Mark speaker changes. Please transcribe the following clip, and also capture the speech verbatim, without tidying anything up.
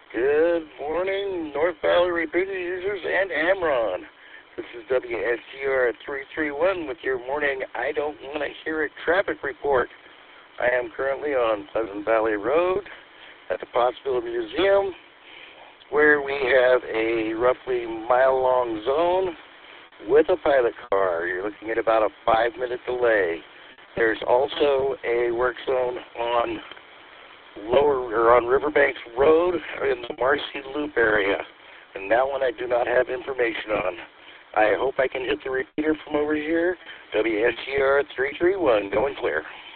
Speaker 1: Good morning, North Valley repeater users and Amron. This is W S G R three three one with your morning I Don't Want to Hear It traffic report. I am currently on Pleasant Valley Road at the Pottsville Museum, where we have a roughly mile-long zone with a pilot car. You're looking at about a five-minute delay. There's also a work zone on lower or on Riverbanks Road in the Marcy Loop area, and that one I do not have information on. I hope I can hit the repeater from over here. W S G R three three one, going clear.